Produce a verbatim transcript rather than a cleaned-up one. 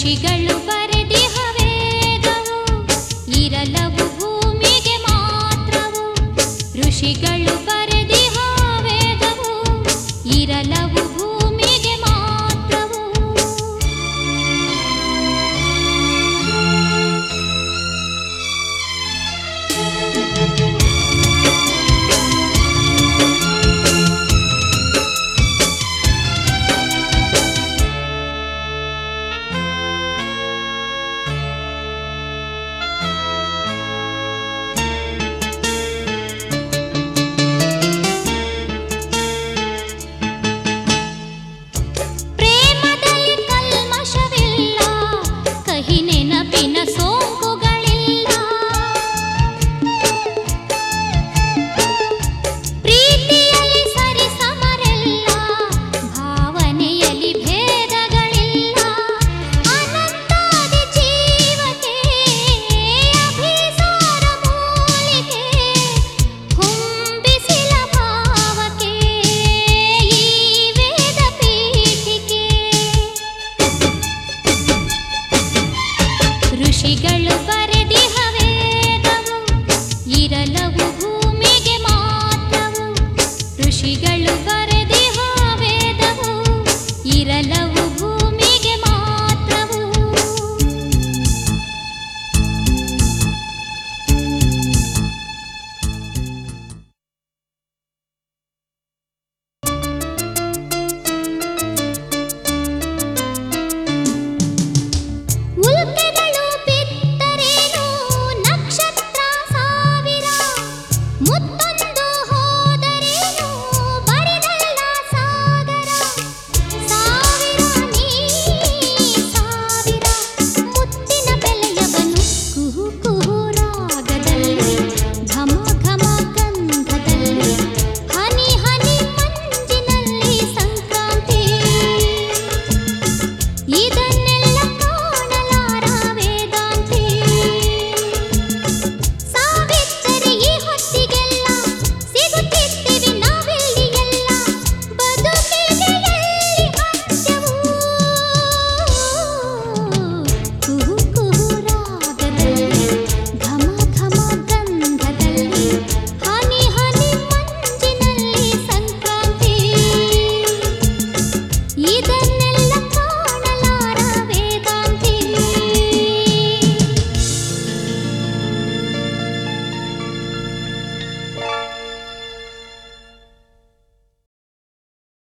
ಋಷಿಗಳು ಬರೆದಿಹ ವೇದವು ಇರಲವು ಭೂಮಿಗೆ ಮಾತ್ರವು. ಋಷಿಗಳು ಬರೆದಿಹ ವೇದವು ಇರಲವು ಭೂಮಿಗೆ ಮಾತ್ರವು. ಋಷಿಗಳು ಬರೆದಿಹ ವೇದವು ಇರಲವು ಭೂಮಿಗೆ ಮಾತ್ರವು. ಋಷಿಗಳು ಬರೆದಿಹ ವೇದವು ಇರಲವು ಭೂಮಿಗೆ ಮಾತ್ರವು. ಮುತ್ತೊಂದು ಹೋದರೇನು ಬರಿದಲ್ಲ ಸಾಗರ. ಸಾವಿರ ನೀ ಸಾವಿರ ಮುತ್ತಿನ ಬೆಲೆಯವನು ಕುಹು ಕುಹು ರಾಗದಲ್ಲಿ ಘಮ ಘಮ ಗಂಧದಲ್ಲಿ ಹನಿ ಹನಿ ಮಂಜಿನಲ್ಲಿ ಸಂಕ್ರಾಂತಿ. ಇದನ್ನೆಲ್ಲ ಕಾಣಲಾರ ವೇದಾಂತಿ. ಸಾವಿತ್ತರೆ ಈ ಹೊತ್ತಿಗೆಲ್ಲ ಸಿಗುತ್ತಿದ್ದೀವಿ ನಾವೆಲ್ಲಿ ಎಲ್ಲ ಬದುಕಿಗೆ ಎಲ್ಲಿ ಅಂತ್ಯವು. ಕುಹು ಕುಹು ರಾಗದಲ್ಲಿ ಘಮ ಘಮ ಗಂಧದಲ್ಲಿ ಹನಿ ಹನಿ ಮಂಜಿನಲ್ಲಿ ಸಂಕ್ರಾಂತಿ. ಇದನ್ನೆಲ್ಲ